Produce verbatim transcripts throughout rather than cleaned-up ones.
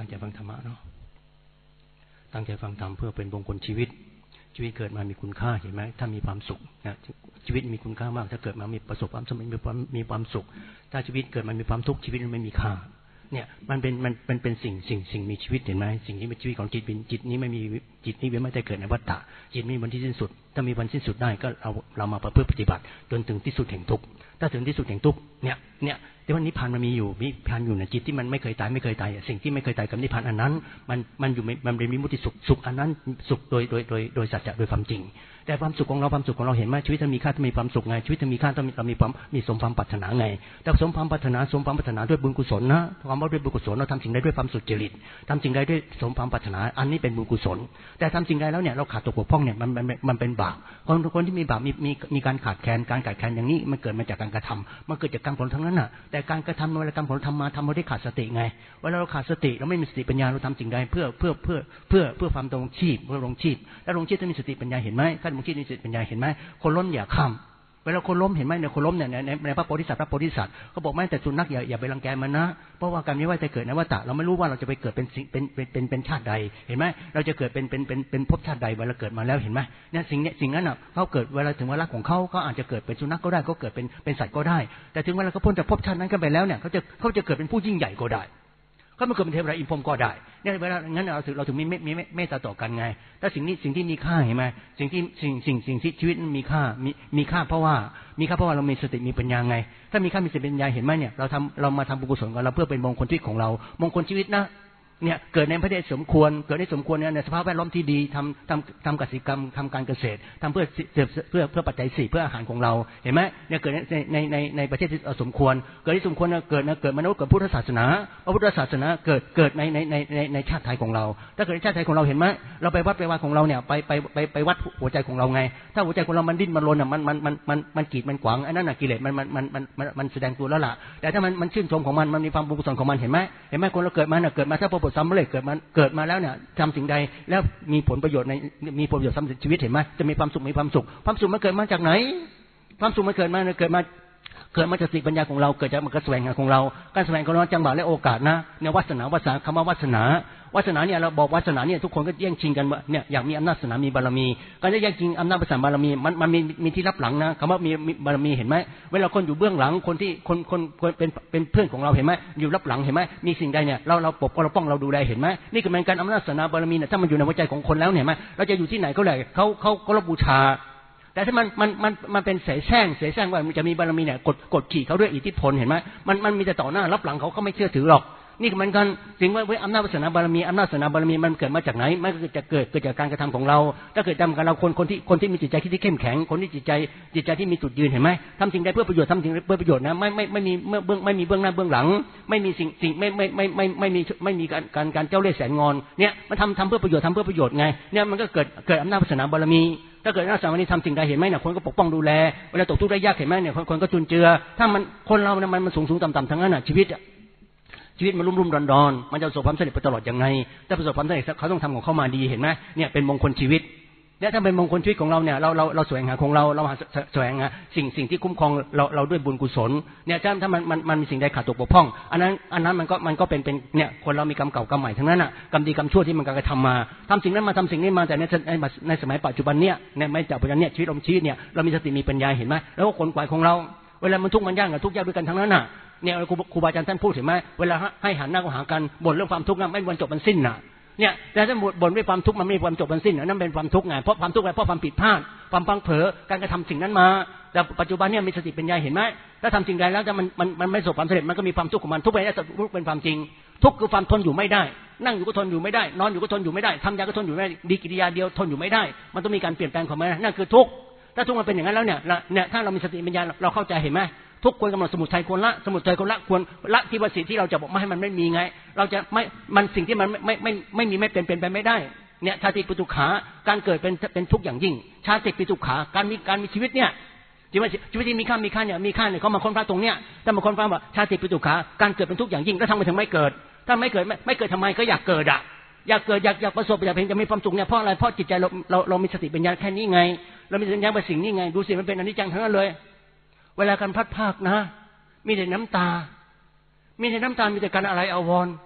ตั้งใจฟังธรรมะเนาะตั้งใจฟังธรรมเพื่อเป็นมงคลชีวิตชีวิตเกิดมามีคุณค่าเห็นไหมถ้ามีความสุขนะชีวิตมีคุณค่ามากถ้าเกิดมามีประสบความสำเร็จมีความมีความสุขถ้าชีวิตเกิดมามีความทุกข์ชีวิตมันไม่มีค่าเนี่ยมันเป็นมันเป็นเป็นสิ่งสิ่งสิ่งมีชีวิตเห็นไหมสิ่งที่เป็นชีวิตของจิตจิตนี้ไม่มีจิตนี้ไม่ได้เกิดในวัฏฏะจิตมีวันที่สิ้นสุดถ้ามีวันสิ้นสุดได้ก็เราเรามาประพฤติปฏิบัติจนถึงที่สุดแห่งทุกข์ถ้าถึงที่สุดแห่งทุกข์เนี่ยเนี่ยแต่ว่านิพพานมันมีอยู่นิพพานอยู่ในจิตที่มันไม่เคยตายไม่เคยตายสิ่งที่ไม่เคยตายกับนิพพานอันนั้นมันมันอยู่มันเป็นวิมุตติสุขสุขอันนั้นสุขโดยโดยโดยโดยสัจจะโดยความจริงแต่ความสุขของเราความสุขของเราเห็นไหมชีวิตถ้ามีค่าถ้ามีความสุขไงชีวิตถ้ามีค่าต้องเรามีความมีสมความปรารถนาไงแต่สมความปรารถนาสมความปรารถนาด้วยบุญกุศลนะความว่าด้วยบุญกุศลเราทำสิ่งใดด้วยความสุจริตทำสิ่งใดด้วยสมความปรารถนาอันนี้เป็นบุญกุศลแต่ทำสิ่งใดแล้วเนี่ยเราขาดตกบกพร่องเนี่ยมันมันมันเป็นบาปคนคนที่มีบาปมีมีมีการขาดแคลนการขาดแคลนอย่างนี้มันเกิดมาจากการกระทำมันเกิดจากกรรมผลทั้งนั้นน่ะแต่การกระทำเวลากรรมผลทำมาทำมาได้ขาดสติไงเวลาเราขาดสติเราไม่มีสติปัญญาเราทำสิ่งใดเพื่อเพื่อเพื่อเพื่อเพื่อความดำรงชีพเพื่อดำรงชีพแล้วดำรงชีพถ้ามีสติปัญญาเห็นไหมถ้าดำรงชีพมีสติปัญญาเห็นไหมคนล้มอย่าข้ามเวลาคนล้มเห็นไหมเนี่ยคนล้มเนี่ยในในพระโพธิสัตว์พระโพธิสัตว์เขาบอกแม้แต่สุนัขอย่าอย่าไปรังแกมันนะเพราะว่าการนี้ว่าจะเกิดในวัฏฏะเราไม่รู้ว่าเราจะไปเกิดเป็นเป็นเป็นเป็นเป็นชาติใดเห็นไหมเราจะเกิดเป็นเป็นเป็นเป็นภพชาติใดเวลาเกิดมาแล้วเห็นไหมเนี่ยสิ่งเนี้ยสิ่งนั้นอ่ะเขาเกิดเวลาถึงเวลาของเขาก็อาจจะเกิดเป็นสุนัขก็ได้ก็เกิดเป็นเป็นสัตว์ก็ได้แต่ถึงเวลาเขาพ้นจากภพชาตินั้นกันไปแล้วเนี่ยเขาจะเขาจะเกิดเป็นผู้ยิ่งใหญ่ก็ได้ก็มันเกิดเป็นเทวดาอินพรหมก็ได้เนี่ยเวลางั้นเราถึงเราถึงมีมีเมตตาต่อกันไงถ้าสิ่งนี้สิ่งที่มีค่าเห็นไหมสิ่งที่สิ่งสิ่งสิ่งที่ชีวิตมีค่ามีมีค่าเพราะว่ามีค่าเพราะว่าเรามีสติมีปัญญาไงถ้ามีค่ามีสติปัญญาเห็นไหมเนี่ยเราทำเรามาทำบุญกุศลกันเราเพื่อเป็นมงคลชีวิตของเรามงคลชีวิตนะเนี่ยเกิดในประเทศสมควรเกิดในสมควรเนี่ยในสภาพแวดล้อมที่ดีทำทำทำกสิกรรมทำการเกษตรทำเพื่อเพื่อเพื่อปัจจัยสี่เพื่ออาหารของเราเห็นไหมเนี่ยเกิดในในในในประเทศที่สมควรเกิดที่สมควรเกิดนะเกิดมนุษย์เกิดพุทธศาสนาพระพุทธศาสนาเกิดเกิดในในในในในชาติไทยของเราถ้าเกิดในชาติไทยของเราเห็นไหมเราไปวัดไปวัดของเราเนี่ยไปไปไปไปวัดหัวใจของเราไงถ้าหัวใจของเรามันดิ้นมันรนอ่ะมันมันมันมันมันกีดมันขวางไอ้นั่นน่ะกิเลสมันมันมันมันมันแสดงตัวแล้วล่ะแต่ถ้ามันมันชื่นชมของมันมันมีความบุญกุศลของมันเห็นไหมเห็นไหมคนเราเกิดมาเนี่ยเกิดมาถ้าพระพุทธสำเร็จเกิดมาเกิดมาแล้วเนี่ยทำสิ่งใดแล้วมีผลประโยชน์ในมีผลประโยชน์สำหรับชีวิตเห็นไหมจะมีความสุขมีความสุขความสุขมันเกิดมาจากไหนความสุขมันเกิดมาเกิดมาเกิดมาจากสติปัญญาของเราเกิดจากมันกระแสวงหาของเราการแสวงของเราจังหวะและโอกาสนะเนี่ยวาสนาวาสนาคำว่าวาสนาวาสนาเนี่ยเราบอกวาสนาเนี่ยทุกคนก็แย่งชิงกันว่าเนี่ยอยากมีอำนาจศาสนามีบารมีการจะแย่งชิงอำนาจศาสนาบารมีมันมันมีมีที่รับหลังนะคำว่ามีบารมีเห็นไหมเวลาคนอยู่เบื้องหลังคนที่คนคนคนเป็นเป็นเพื่อนของเราเห็นไหมอยู่รับหลังเห็นไหมมีสิ่งใดเนี่ยเราเราปกป้องเราป้องเราดูแลเห็นไหมนี่คือเป็นการอำนาจศาสนาบารมีเนี่ยถ้ามันอยู่ในหัวใจของคนแล้วเนี่ยไหมเราจะอยู่ที่ไหนก็เลยเขาเขาเขาบูชาแต่ถ้ามันมันมันมันเป็นเสแสร้งเสแสร้งว่ามันจะมีบารมีเนี่ยกดกดขี่เขาด้วยอิทธิพลเห็นไหมมันมันมีแต่ต่อหน้ารับหลังเขาเขาไม่เชื่อถือหรอกนี่เหมือนกันสิ่งว่าอำนาจวาสนาบารมีอำนาจศาสนาบารมีมันเกิดมาจากไหนมันก็จะเกิดเกิดจากการกระทำของเราถ้าเกิดทำกับเราคนคนที่คนที่มีจิตใจที่เข้มแข็งคนที่จิตใจจิตใจที่มีจุดยืนเห็นไหมทำสิ่งใดเพื่อประโยชน์ทำสิ่งใดเพื่อประโยชน์นะไม่ไม่ไม่มีเมื่อเบื้องไม่มีเบื้องหน้าเบื้องหลังไม่มีสิ่งสิ่งไม่ไม่ไม่ไม่ไม่มีไม่มีการการการเจ้าเล่ห์แสนงอนเนี่ยมันทำทำเพื่อประโยชน์ทำเพื่อประโยชน์ไงเนี่ยมันก็เกิดเกิดอำนาจวาสนาบารมีถ้าเกิดนักสมาธิทำสิ่งใดเห็นไหมเนี่ยคนก็ปกป้องดูแลเวลาตกทุกข์ได้ยากเห็นไหมเนี่ยคนก็จุนเจือถ้ามันคนเราเนี่ยมันมันสูงสูงต่ำต่ำทั้งนั้นอ่ะชีวิตชีวิตมันรุ่มรุ่มดอนดอนมันจะประสบความสำเร็จไปตลอดยังไงถ้าประสบความสำเร็จเขาต้องทำของเขามาดีเห็นไหมเนี่ยเป็นมงคลชีวิตและถ้าเป็นมงคลชีวิตของเราเนี่ยเราเราเราแสวงหาของเราเราหาแสวงหาสิ่งสิ่งที่คุ้มครองเราเราด้วยบุญกุศลเนี่ยถ้าถ้ามันมันมันมีสิ่งใดขาดตกบกพร่องอันนั้นอันนั้นมันก็มันก็เป็นเป็นเนี่ยคนเรามีกรรมเก่ากรรมใหม่ทั้งนั้นอ่ะกรรมดีกรรมชั่วที่มันกระทำมาทำสิ่งนั้นมาทำสิ่งนี้มาแต่ในในในสมัยปัจจุบันเนี่ยในไม่จากปัจจุบันเนี่ยชีวิตเราชีวิตเนี่ยเรามีสติมีปัญญาเห็นไหมแล้วก็ขนขวายของเราเวลามันทุกข์มันยากกับทุกข์ยากด้วยกันทั้งนั้นน่ะเนี่ยครูบาอาจารย์ท่านพูดเห็นไหมเวลาให้หันหน้าเข้าหากันบ่นเรื่องความทุกข์นั้นไม่วันจบมันสิ้นน่ะเนี่ยแต่ถ้าบ่นด้วยความทุกข์มันไม่มีความจบมันสิ้นนั่นเป็นความทุกข์ไงเพราะความทุกข์อะไรเพราะความผิดพลาดความพังเผลอการกระทำสิ่งนั้นมาแต่ปัจจุบันเนี่ยมีสติปัญญาเห็นไหมถ้าทำสิ่งใดแล้วแต่มันมันมันไม่ประสบความสำเร็จมันก็มีความทุกข์ของมันทุกข์ไปแล้วทุกข์เป็นความจริงทุกข์คือความทนอยู่ไม่ได้นั่งอยู่ก็ทนอยู่ไม่ได้นอนอยู่ก็ทนอยู่ไม่ได้ทำยาก็ทนอยู่ไม่ได้ดีกิริยาเดียวทนอยู่ไม่ได้มันต้องมีการเปลี่ยนแปลงของมันนั่นคือทุกข์ถ้าทุกข์มันเป็นอย่างนั้นแล้วเนี่ยเนี่ยถ้าเรามีสติปัญญาเราเข้าใจเห็นไหมทุกควรกำหนดสมุทัยควรละสมุทัยควรละควรละที่ว่าสิ่งที่เราจะบอกไม่ให้มันไม่มีไงเราจะไม่มันสิ่งที่มันไม่ไม่ไม่มีไม่เป็นเป็นไปไม่ได้เนี่ยชาติปิตุขาการเกิดเป็นเป็นทุกข์อย่างยิ่งชาติปิตุขาการมีการมีชีวิตเนี่ยชีวิตชีวิตที่มีค่ามีค่าเนี่ยมีค่าเนี่ยเขามาค้นพบตรงเนี้ยถ้ามาค้นพบว่าชาติปิตุขาการเกิดเป็นทุกข์อย่างยิ่งแล้วทำไมถึงไม่เกิดถ้าไม่เกิดไม่ไม่เกิดทำไมก็อยากเกิดอ่ะอยากเกิดอยากอยากประสบอยากเห็นจะมีความสุขเนี่ยเพราะอะไรเพราะจิตใจเราเราเรามีสติปัญญาแค่นี้ไงเรามีสัญญาเป็นสิ่งนี้ไงดูสิมันเป็นอนิจจังทั้งนั้นเลยเวลาการพัดภาคนะมีแต่น้ำตามีแต่น้ำตามีแต่การอะไรอาวรณ์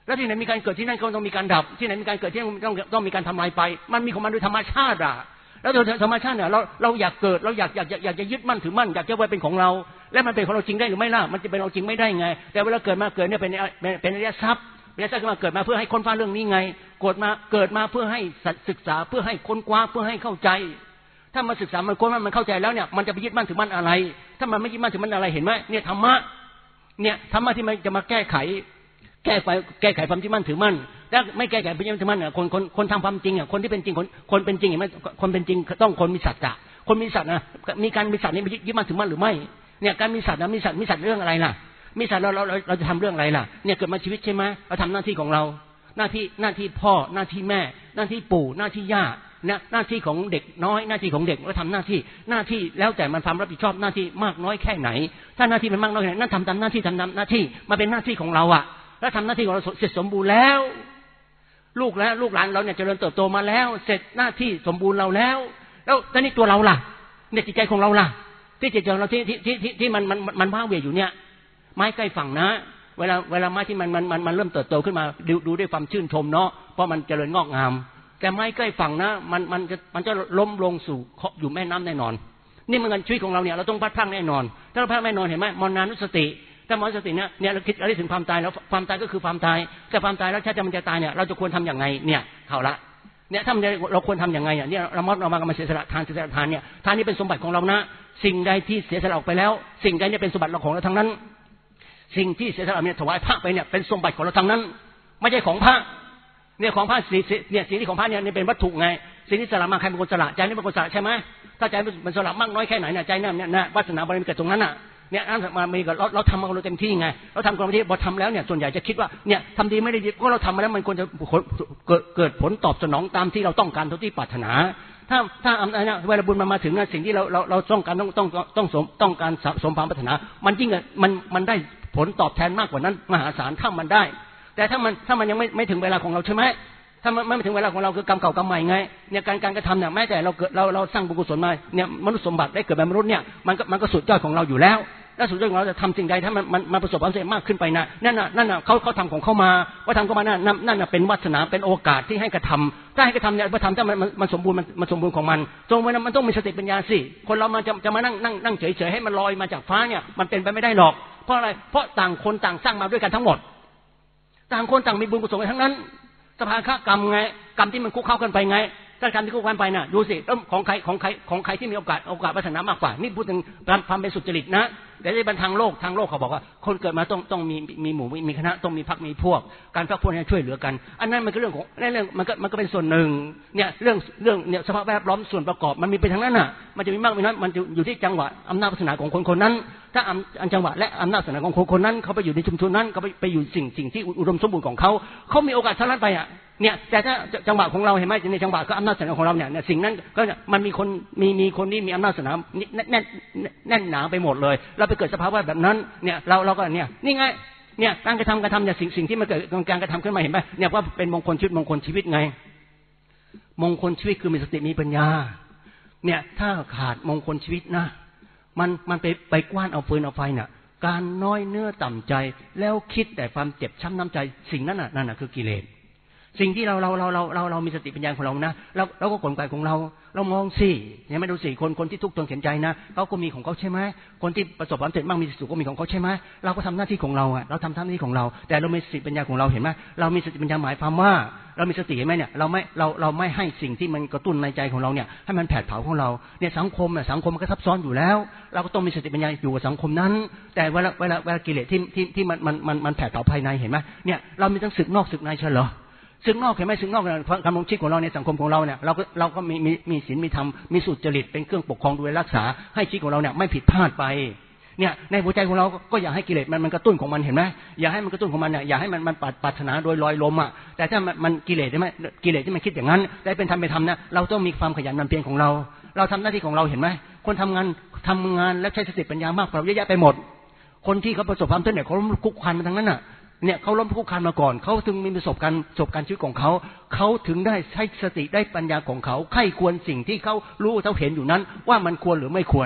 แล้วที่ไหนมีการเกิดที่นั่นก็ต้องมีการดับที่ไหนมีการเกิดที่นั่นต้องต้องมีการทำลายไปมันมีของมันโดยธรรมชาติอ่ะแล้วโดยธรรมชาติเนี่ยเราเราอยากเกิดเราอยากอยากอยากจะยึดมั่นถือมั่นอยากจะไว้เป็นของเราและมันเป็นของเราจริงได้หรือไม่ล่ะมันจะเป็นเราจริงไม่ได้ไงแต่เวลาเกิดมาเกิดเนี่ยเป็นเป็นอริยทรัพย์อริยทรัพย์ขึ้นมาเกิดมาเพื่อให้ค้นคว้าเรื่องนี้ไงเกิดมาเกิดมาเพื่อให้ศึกษาเพื่อให้ค้นคว้าเพื่อให้เข้าใจถ้ามาศึกษามันค้นมันเข้าใจแล้วเนี่ยมันจะไปยึดมั่นถือมั่นอะไรถ้ามันไม่ยึดมั่นถือมั่นอะไรเห็นไหมเนี่ยธรรมะเนี่ยธรรมะที่มันจะมาแก้ไขแก้ไขแก้ไขความยึดมั่นถือมั่นถ้าไม่แก้ไขความยึดมั่นถือมั่นเนี่ยคนคนคนทำความจริงอ่ะคนที่เป็นจริงคนคนเป็นจริงเห็นไหมคนเป็นจริงต้องคนมีสัจจะคนมีสัจนะมีการมีสัจนี่ยึดมั่นถือมั่นหรือไม่เนี่ยการมีสัจนะมีสัจมีสัจเรื่องอะไรล่ะมีสัจเราเราเราจะทำเรื่องอะไรล่ะเนี่ยเกิดมาชีวิตใช่ไหมเราทำหน้าที่ของเราหน้าที่หน้าที่พ่อหน้าที่แม่หน้าที่ปู่หน้าที่ย่านะหน้าที่ของเด็กน้อยหน้าที่ของเด็กเราทำหน้าที่หน้าที่แล้วแต่มันความรับผิดชอบหน้าที่มากน้อยแค่ไหนถ้าหน้าที่มันมากน้อยแค่ไหนนั่นทำตามหน้าที่ทำตามหน้าที่มาเป็นหน้าที่ของเราอ่ะแล้วทำหน้าที่ของเราเสร็จสมบูรณ์แล้วลูกแล้วลูกหลานเราเนี่ยเจริญเติบโตมาแล้วเสร็จหน้าที่สมบูรณ์เราแล้วแล้วตอนนี้ตัวเราล่ะเนี่ยจิตใจของเราล่ะที่จิตใจของเราที่ที่ที่ที่มันมันมันว้าเหวอยู่เนี่ยไม้ใกล้ฝั่งนะเวลาเวลาไม้ที่มันมันมันมันเริ่มเติบโตขึ้นมาดูดูด้วยความชื่นชมเนาะเพราะมันเจริญงอกงามแต่ไม้ใกล้ฝั่งนะมันมันจะมันจะล้มลงสู่อยู่แม่น้ำแน่นอนนี่มันกันชีวิตของเราเนี่ยเราต้องพัดพลั้งแน่นอนถ้าเราพลาดแน่นอนเห็นไหมมรณานุสติถ้ามรณานุสติเนี่ยเนี่ยเราคิดอะไรถึงความตายแล้วความตายก็คือความตายแต่ความตายแล้วถ้าจะมันจะตายเนี่ยเราจะควรทำอย่างไงเนี่ยเขาละเนี่ยถ้าเราควรทำอย่างไงอ่ะเนี่ยเรามอดเรามากันมาเสียสละทานเสียสละทานเนี่ยทานนี้เป็นสมบัติของเรานะสิ่งใดที่เสียสละออกไปแล้วสิ่งใดเนี่ยเป็นสมบัติเราของเราทั้งนั้นสิ่งที่เสียสละเนี่ยถวายพระไปเนี่ยเป็นสมบัติของเราทั้งนั้นไม่ใช่ของพระเนี่ยของพระเนี่ยสิ่งที่ของพระเนี่ยเป็นวัตถุไงสิ่งที่สละมาใครเป็นคนสละใจนี่เป็นคนสละใช่ไหมถ้าใจมันสละมากน้อยแค่ไหนเนี่ยใจเนี่ยเนี่ยวาสนาบารมีเกิดตรงนั้นน่ะเนี่ยนั่นมามีกับเราเราทำมาเราเต็มที่ไงเราทำความดีพอทำแล้วเนี่ยส่วนใหญ่จะคิดว่าเนี่ยทำดีไม่ได้ดีก็เราทำมาแล้วมันควรจะเกิดเกิดผลตอบสนองตามที่เราต้องการเท่าที่ปรารถนาถ้าถ้าเนี่ยเวลาบุญมันมาถึงสิ่งที่เราเราเราต้องการต้องต้องต้องสมต้องการสมความปรารถนามันยิ่งมันมันได้ผลตอบแทนมากกว่านั้นมหาศาลถ้ามันได้แต่ถ้ามันถ้ามันยังไม่ไม่ถึงเวลาของเราใช่ไหมถ้ามันไม่ถึงเวลาของเราคือกรรมเก่ากรรมใหม่ไงเนี่ยการการกระทำเนี่ยแม้แต่เราเกิดเราเราสร้างบุญกุศลมาเนี่ยมนุษย์สมบัติได้เกิดเป็นมนุษย์เนี่ยมันก็มันก็สุดยอดของเราอยู่แล้วแล้วสุดยอดของเราจะทำสิ่งใดถ้ามันมันมันประสบความสำเร็จมากขึ้นไปนะนั่นน่ะนั่นน่ะเขาเขาทำของเขามาว่าทำเข้ามานั่นนั่นน่ะเป็นวาสนาเป็นโอกาสที่ให้กระทำถ้าให้กระทำเนี่ยพอทำถ้ามันมันสมบูรณ์มันมันสมบูรณ์ของมันตรงนั้นมันต้องมีสติปัญญาสิคนเรามาจะจะมานั่งนั่งนั่งเฉยเฉยให้มันลอยมาจากฟ้าเนี่ยมันเป็นไปไม่ได้หรอกเพราะอะไรเพราะต่างคนต่างสร้างมาด้วยกันทั้งหมดต่างคนต่างมีบุญกุศลกันทั้งนั้นสภาวะกรรมไงกรรมที่มันคุกเข้ากันไปไงถ้ากรรมที่คุกกันไปน่ะดูสิแล้วของใครของใครของใครที่มีโอกาสโอกาสพัฒนามากกว่านี่พูดถึงความเป็นสุจริตนะแต่ในบรรทางโลกทางโลกเขาบอกว่าคนเกิดมาต้องต้องมีมีหมู่มีคณะต้องมีพรรคมีพวกการพรรคพวกนี้ช่วยเหลือกันอันนั้นมันก็เรื่องของในเรื่องมันก็มันก็เป็นส่วนหนึ่งเนี่ยเรื่องเรื่องเนี่ยสภาพแวดล้อมส่วนประกอบมันมีไปทั้งนั้นน่ะมันจะมีมากมีน้อยมันอยู่ที่จังหวะอำนาจพัฒนาของคนคนนั้นถ้าอันจังหวะและอำนาจพัฒนาของคนคนนั้นเขาไปอยู่ในชุมชนนั้นเขาไปไปอยู่สิ่งสิ่งที่อุดมสมบูรณ์ของเขาเขามีโอกาสเท่านั้นไปอ่ะเนี่ยแต่ถ้าจังหวะของเราเห็นไหมในจังหวะก็อำนาจศาสนาของเราเนี่ยสิ่งนั้นก็มันมีคนมีมีคนที่มีอำนาจศาสนาแน่นแน่นแน่นหนาไปหมดเลยเราไปเกิดสภาวะแบบนั้นเนี่ยเราเราก็เนี่ยนี่ไงเนี่ยการกระทำกระทำเนี่ยสิ่งสิ่งที่มันเกิดการกระทำขึ้นมาเห็นไหมเนี่ยว่าเป็นมงคลชีวิตมงคลชีวิตไงมงคลชีวิตคือมีสติมีปัญญาเนี่ยถ้าขาดมงคลชีวิตนะมันมันไปไปกว้านเอาฟืนเอาไฟเนี่ยการน้อยเนื้อต่ำใจแล้วคิดแต่ความเจ็บช้ำน้ำใจสิ่งนั้นน่ะนั่นน่ะคือกิเลสสิ่งที่เราเราเราเราเราเรามีสติปัญญาของเรานะเราเราก็กลไกของเราเรามองสิเนี่ยไม่ดูสิคนคนที่ทุกข์ทนเข็นใจนะเขาก็มีของเขาใช่ไหมคนที่ประสบความสำเร็จมั่งมีสุขก็มีของเขาใช่ไหมเราก็ทำหน้าที่ของเราอ่ะเราทำหน้าที่ของเราแต่เรามีสติปัญญาของเราเห็นไหมเรามีสติปัญญาหมายความว่าเรามีสติเห็นไหมเนี่ยเราไม่เราเราไม่ให้สิ่งที่มันกระตุ้นในใจของเราเนี่ยให้มันแผดเผาของเราเนี่ยสังคมเนี่ยสังคมมันก็ซับซ้อนอยู่แล้วเราก็ต้องมีสติปัญญาอยู่กับสังคมนั้นแต่เวลาเวลาเวลากิเลสที่ที่ที่มันมันมันมันแผดเผาภายในเห็นไหมเนี่ยเรามีทั้งศึกนอกศึกในใช่เหรอซึ่งนอกเห็นไหมซึ่งนอกคำลงชีพของเราในสังคมของเราเนี่ยเราก็เราก็มีมีมีศีลมีธรรมมีสุจริตเป็นเครื่องปกครองดูแลรักษาให้ชีวิตของเราเนี่ยไม่ผิดพลาดไปเนี่ยในหัวใจของเราก็อยากให้กิเลสมันมันกระตุ้นของมันเห็นไหมอยากให้มันกระตุ้นของมันเนี่ยอยากให้มันมันปรารถนาโดยลอยลมอ่ะแต่ถ้ามันกิเลสใช่ไหมกิเลสที่มันคิดอย่างนั้นแต่เป็นธรรมเป็นธรรมนะเราต้องมีความขยันหมั่นเพียรของเราเราทำหน้าที่ของเราเห็นไหมคนทำงานทำงานและใช้สติปัญญามากกว่าเยอะแยะไปหมดคนที่เขาประสบความสำเร็จเขาล้มคุกคานมาทั้งนั้นน่ะเนี่ยเขาล้มคุกคานมาก่อนเขาถึงมีประสบการณ์ประสบการณ์ชีวิตของเขาเขาถึงได้ใช้สติได้ปัญญาของเขาไข้ควรสิ่งที่เขารู้เขาเห็นอยู่นั้นว่ามันควรหรือไม่ควร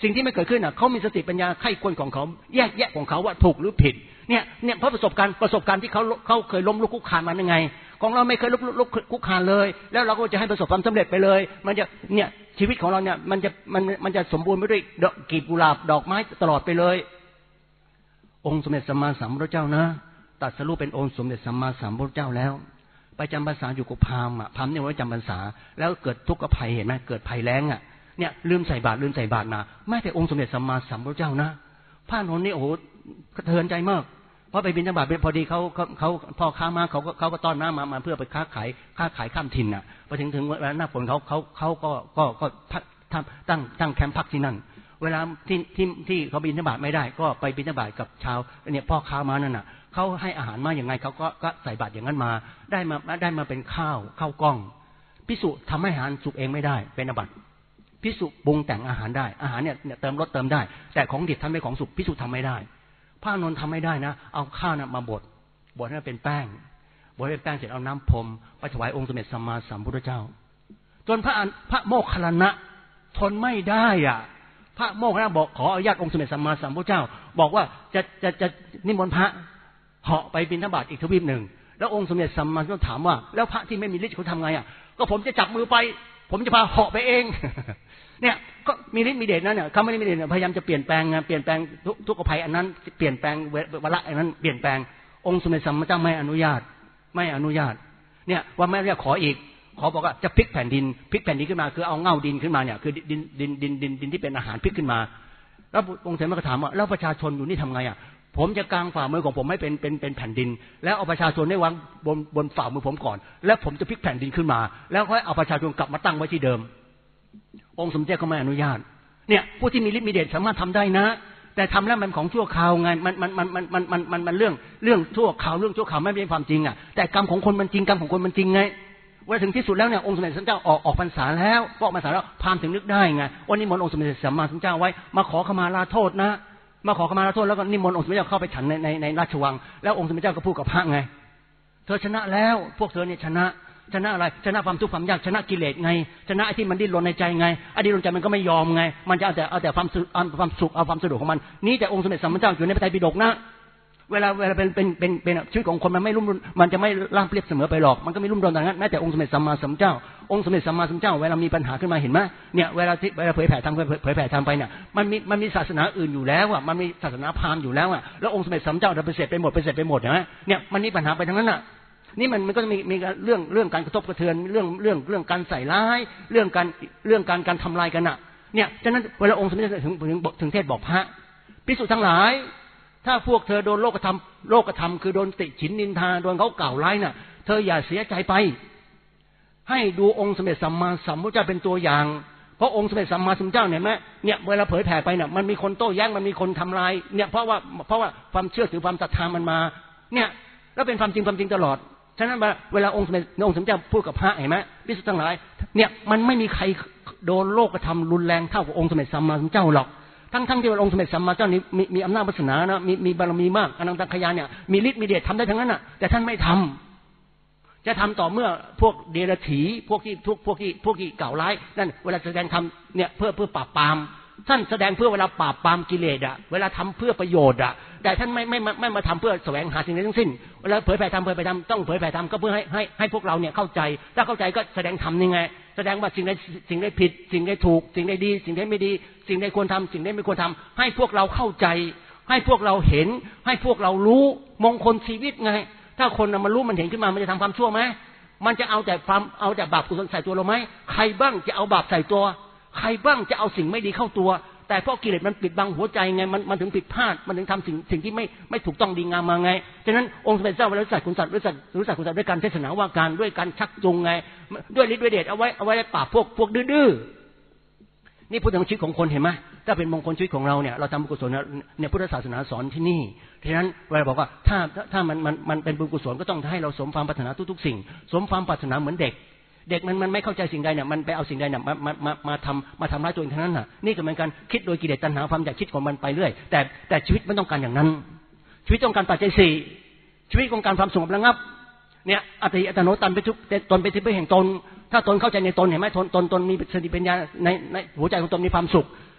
สิ่งที่ไม่เกิดขึ้นอ่ะเขามีสติปัญญาไข้ควรของเขาแยกแยะของเขาว่าถูกหรือผิดเนี่ยเนี่ยเพราะประสบการณ์ประสบการณ์ที่เขาเขาเคยล้มลุกคุกคานมายังไงของเราไม่เคยล้มลุกคุกคานเลยแล้วเราก็จะให้ประสบความสำเร็จไปเลยมันจะเนี่ยชีวิตของเราเนี่ยมันจะมันมันจะสมบูรณ์ไปด้วยดอกกลีบกุหลาบดอกไม้ตลอดไปเลยองค์สมเด็จสัมมาสัมพุทธเจ้านะตรัสรู้เป็นองค์สมเด็จสัมมาสัมพุทธเจ้าแล้วไปจำพรรษาอยู่กับพราหมณ์อ่ะพราหมณ์เนี่ยไว้จำพรรษาแล้วเกิดทุกข์ภัยเห็นไหมเกิดภัยแล้งอ่ะเนี่ยลืมใส่บาตรลืมใส่บาตรมาแม้แต่องค์สมเด็จสัมมาสัมพุทธเจ้านะพระนนท์นี่โอ้โหกระเทือนใจมากเพราะไปบิณฑบาตพอดีเขาเขาเขาพ่อค้ามาเขาก็เขาก็ต้อนน้ำมามาเพื่อไปค้าขายค้าขายข้ามถิ่นอ่ะพอถึงถึงเวลาหน้าฝนเขาเขาเขาก็ก็ก็ตั้งตั้งแคมป์พักที่นั่นเวลาที่ที่ที่เขาบิณฑบาตไม่ได้ก็ไปบิณฑบาตกับชาวเนี่ยพ่อค้ามานั่นน่ะเขาให้อาหารมาอย่างไงเขาก็ก็ใส่บาตรอย่างนั้นมาได้มาได้มาเป็นข้าวข้าวกล้องภิกษุทำให้อาหารสุกเองไม่ได้เป็นอาบัติภิกษุปรุงแต่งอาหารได้อาหารเนี่ยเติมรสเติมได้แต่ของดิบทำให้ของสุกภิกษุทำไม่ได้พระอานนท์ทำไม่ได้นะเอาข้าวนะมาบดบดให้เป็นแป้งบดให้เป็นแป้งเสร็จเอาน้ำพรมไปถวายองค์สมเด็จสัมมาสัมพุทธเจ้าจนพระพระโมคคัลลานะทนไม่ได้อ่ะพระโมคคัลลานะบอกขออนุญาตองค์สมเด็จสัมมาสัมพุทธเจ้าบอกว่าจะจะจะนิมนต์พระเหาะไปบิณฑบาตอีกทวีปหนึ่งแล้วองค์สมเด็จสัมมาสัมพุทธเจ้าถามว่าแล้วพระที่ไม่มีฤทธิ์เขาทำไงอ่ะก็ผมจะจับมือไปผมจะพาเหาะไปเองเนี่ยก็มีฤทธิ์มีเดชนั่นเนี่ยเขาไม่ได้มีเดชพยายามจะเปลี่ยนแปลงเปลี่ยนแปลงทุกข์ภัยอันนั้นเปลี่ยนแปลงวาระอันนั้นเปลี่ยนแปลงองค์สมเด็จสัมมาสัมพุทธเจ้าไม่อนุญาตไม่อนุญาตเนี่ยว่าไม่เรียกขออีกขอบอกว่าจะพลิกแผ่นดินพลิกแผ่นดินขึ้นมาคือเอาเง่าดินขึ้นมาเนี่ยคือดินดินดินดินดินที่เป็นอาหารพลิกขึ้นมาแล้วองค์เสด็จก็ถามว่าแล้วประชาชนอยู่นี่ทำไงอ่ะผมจะกางฝ่ามือของผมให้เป็นเป็นเป็นแผ่นดินแล้วเอาประชาชนได้วางบนบนฝ่ามือผมก่อนแล้วผมจะพลิกแผ่นดินขึ้นมาแล้วค่อยเอาประชาชนกลับมาตั้งไว้ที่เดิมองค์สมเด็จก็ไม่อนุญาตเนี่ยผู้ที่มีฤทธิ์มีเดชสามารถทำได้นะแต่ทำแล้วมันของชั่วคราวไงมันมันมันมันมันมันมันมันเรื่องเรื่องชั่วคราวเรื่องชั่วคราวไม่เป็นความจริงอ่ะแต่กรรมของคนมันจริงกรรมของคนมันจริงไงว่าถึงที่สุดแล้วเนี่ยองค์สมเด็จสัมมาสัมพุทธเจ้าออกออกพรรษาแล้วออกพรรษาแล้วพราหมณ์ถึงนึกได้ไงวันนี้มนต์องค์สมเด็จสัมมาสัมพุทธเจ้าไว้มาขอขมาลาโทษนะมาขอขมาลาโทษแล้วก็นิมนต์องค์สมเด็จเจ้าเข้าไปฉันในในในราชวังแล้วองค์สมเด็จเจ้าก็พูดกับพระไงเธอชนะแล้วพวกเธอเนี่ยชนะชนะอะไรชนะความทุกข์ความยากชนะกิเลสไงชนะไอ้ที่มันดิ้นรนในใจไงไอ้ดิ้นรนใจมันก็ไม่ยอมไงมันจะเอาแต่เอาแต่ความความสุขเอาความสะดวกของมันนี่แต่องค์สมเด็จสัมมาสัมพุทธเจ้าอยู่ในพระไตรปิฎกนะเวลาเวลาเป็นเป็นเป็นเป็นชีวิตของคนมันไม่รุ่มมันจะไม่ราบเรียบเสมอไปหรอกมันก็ไม่รุ่มรนอย่างนั้นแม้แต่องค์สมเด็จสัมมาสัมพุทธเจ้าองค์สมเด็จสัมมาสัมพุทธเจ้าเวลามีปัญหาขึ้นมาเห็นไหมเนี่ยเวลาที่เวลาเผยแผ่ทำเผยแผ่ทำไปเนี่ยมันมีมันมีศาสนาอื่นอยู่แล้วอ่ะมันมีศาสนาพราหมณ์อยู่แล้วอ่ะแล้วองค์สมเด็จสัมมาสัมพุทธเจ้าเราไปเสร็จไปหมดไปเสร็จไปหมดนะเนี่ยมันมีปัญหาไปทั้งนั้นอ่ะนี่มันมันก็จะมีมีเรื่องเรื่องการกระทบกระเทือนเรื่องเรื่องเรื่องการใส่ร้ายเรื่องการเรื่องการการทำลายกันอ่ะเนี่ยฉะนั้นเวลาองค์สมเด็จถึงถึงถึงเทศบอกพระภิกษุทั้งหลายถ้าพวกเธอโดนโลกธรรมโลกธรรมคือโดนติฉินนินทาโดนเขากล่าวร้ายน่ะเธออย่าเสียใจไปให้ดูองค์สมเด็จสัมมาสัมพุทธเจ้าเป็นตัวอย่างเพราะองค์สมเด็จสัมมาสัมพุทธเจ้าเนี่ยแม้เนี่ยเวลาเผยแผ่ไปเนี่ยมันมีคนโต้แย้งมันมีคนทำลายเนี่ยเพราะว่าเพราะว่าความเชื่อถือความศรัทธามันมาเนี่ยแล้วเป็นความจริงความจริงตลอดฉะนั้นเวลาองค์สมเด็จองค์สมเด็จพูดกับพระเห็นไหมภิกษุทั้งหลายเนี่ยมันไม่มีใครโดนโลกธรรมรุนแรงเท่ากับองค์สมเด็จสัมมาสัมพุทธเจ้าหรอกทั้งทั้งที่องค์สมเด็จสัมมาสัมพุทธเจ้านี้มีมีอำนาจวาสนานะมีมีบารมีมากอนันตขยานเนี่ยมีฤทธิ์มีเดชทำได้ทั้งนั้นน่ะแต่ท่านไม่ทำจะทำต่อเมื่อพวกเดรัจฉีพวกที่ทุกพวกที่พวกที่กล่าวร้ายนั่นเวลาแสดงธรรมเนี่ยเพื่อเพื่อปราบปรามท่านแสดงเพื่อเวลาปราบปรามกิเลสอ่ะเวลาทำเพื่อประโยชน์อ่ะแต่ท่านไม่ไม่ไม่มาทำเพื่อแสวงหาสิ่งใดทั้งสิ้นเวลาเผยแผ่ธรรมเผยแผ่ธรรมต้องเผยแผ่ธรรมก็เพื่อให้ให้ให้พวกเราเนี่ยเข้าใจถ้าเข้าใจก็แสดงธรรมนี่ไงแสดงว่าสิ่งใดสิ่งใดผิดสิ่งใดถูกสิ่งใดดีสิ่งใดไม่ดีสิ่งใดควรทำสิ่งใดไม่ควรทำให้พวกเราเข้าใจให้พวกเราเห็นให้พวกเรารู้มงคลชีวิตไงถ้าคนมันรู้มันเห็นขึ้นมามันจะทำความชั่วไหมมันจะเอาแต่ความเอาแต่บาปกุศลใส่ตัวเราไหมใครบ้างจะเอาบาปใส่ตัวใครบ้างจะเอาสิ่งไม่ดีเข้าตัวแต่เพราะกิเลสมันปิดบังหัวใจไงมันมันถึงผิดพลาดมันถึงทำสิ่งสิ่งที่ไม่ไม่ถูกต้องดีงามมาไงฉะนั้นองค์สมเด็จเจ้าเวลารู้จักคุณสัตว์รู้จักรู้จักคุณสัตว์ด้วยการเทศนาว่าการด้วยการชักจูงไงด้วยฤทธิ์ด้วยเดชเอาไว้เอาไว้ปราบพวกพวกดื้อๆนี่พูดถึงชีวิตของคนเห็นไหมถ้าเป็นมงคลชีวิตของเราเนี่ยเราทำบุญกุศลเนี่ยพุทธศาสนาสอนที่นี่ฉะนั้นเวลาบอกว่าถ้าถ้ามันมันมันเป็นบุญกุศลก็ต้องให้เราสมความปรารถนาทุกๆสิ่งสมความปรารถนาเหมือนเด็กเด็กมันมันไม่เข้าใจสิ่งใดเนี่ยมันไปเอาสิ่งใดเนี่ยมามามามาทำมาทำร้ายตัวเองทั้งนั้นน่ะนี่ก็เหมือนกันคิดโดยกิเลสตัณหาความอยากคิดของมันไปเรื่อยแต่แต่ชีวิตไม่ต้องการอย่างนั้นชีวิตต้องการปัจจัยสี่ชีวิตต้องการความสงบระงับเนี่ยอัตติอัตโนตันไปทุกตนไปที่เพื่อแห่งตนถ้าตนเข้าใจในตนเห็นไหมตนตนตนมีสติปัญญาในในหัวใจของตนมีความสุข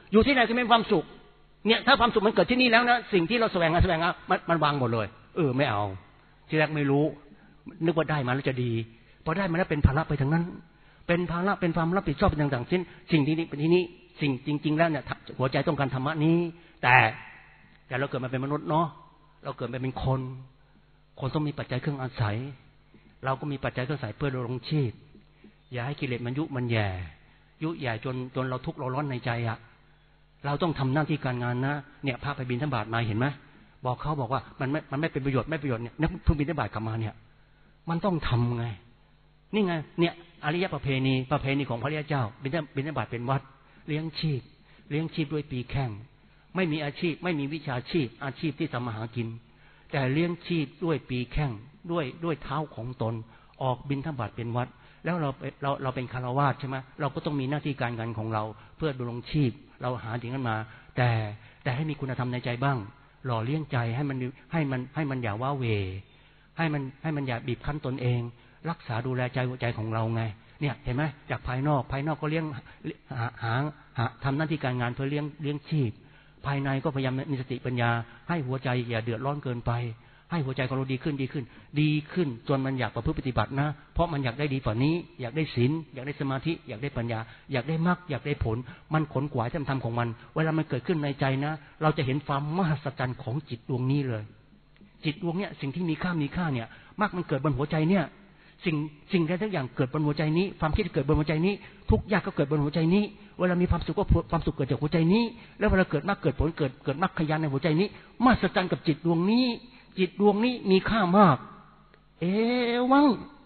อยู่ที่ไหนก็มีความสุขเนี่ยถ้าความสุขมันเกิดที่นี่แล้วนะสิ่งที่เราแสวงหาแสวงหามันมันวางหมดเลยเออไม่เอาที่แรกไม่รู้นึกว่าได้มาแล้วจะดีพอได้มาแล้วเป็นภาระไปทั้งนั้นเป็นภาระเป็นความรับผิดชอบเป็นต่างๆสิ้นสิ่งที่นี้เป็นที่นี้สิ่งจริงๆแล้วเนี่ยหัวใจต้องการธรรมะนี้แต่แต่เราเกิดมาเป็นมนุษย์เนาะเราเกิดมาเป็นคนคนต้องมีปัจจัยเครื่องอาศัยเราก็มีปัจจัยเครื่องอาศัยเพื่อดำรงชีพอย่าให้กิเลสมันยุมันแย่ยุแย่จนจนเราทุกข์เราร้อนในใจอะเราต้องทำหน้าที่การงานนะเนี่ยพาไปบิณฑบาตมาเห็นไหมบอกเขาบอกว่ามันไม่มันไม่เป็นประโยชน์ไม่ประโยชน์เนี่ยเพิ่งบิณฑบาตกลับมาเนี่ยมันต้องทำไงนี่ไงเนี่ยอริยประเพณีประเพณีของพระริยเจ้าบิณฑบิณฑบาตเป็นวัดเลี้ยงชีพเลี้ยงชีพด้วยปีแข้งไม่มีอาชีพไม่มีวิชาชีพอาชีพที่ทำมาหากินแต่เลี้ยงชีพด้วยปีแข้งด้วยด้วยเท้าของตนออกบิณฑบาตเป็นวัดแล้วเราเราเราเป็นคฤหัสถ์ใช่ไหมเราก็ต้องมีหน้าที่การงานของเราเพื่อดำรงชีพเราหาสิ่งนั้นมาแต่แต่ให้มีคุณธรรมในใจบ้างหล่อเลี้ยงใจให้มันให้มันให้มันอย่าว้าเหวให้มันให้มันอย่าบีบคั้นตนเองรักษาดูแลใจหัวใจของเราไงเนี่ยเห็นไหมจากภายนอกภายนอกก็เลี้ยงหาหาหาทำหน้าที่การงานเพื่อเลี้ยงเลี้ยงชีพภายในก็พยายามมีสติปัญญาให้หัวใจอย่าเดือดร้อนเกินไปให้หัวใจของเราดีขึ้นดีขึ้นดีขึ้นจนมันอยากประพฤติปฏิบัตินะเพราะมันอยากได้ดีกว่านี้อยากได้ศีลอยากได้สมาธิอยากได้ปัญญาอยากได้มรรคอยากได้ผลมันขนขวายที่มันทำของมันเวลามันเกิดขึ้นในใจนะเราจะเห็นความมหัศจรรย์ของจิตดวงนี้เลยจิตดวงเนี้ยสิ่งที่มีค่ามีค่าเนี่ยมรรคมันเกิดบนหัวใจเนี่ยสิ่งสิ่งใดทุกอย่างเกิดบนหัวใจนี้ความคิดเกิดบนหัวใจนี้ทุกยากก็เกิดบนหัวใจนี้เวลามีความสุขก็ความสุขเกิดจากหัวใจนี้แล้วเวลาเกิดมรรคเกิดผลเกิดเกิดมรรคขยันในหัวใจนี้มหัศจรรย์กับจิตดวงนี้จิตดวงนี้มีค่ามากเอวัง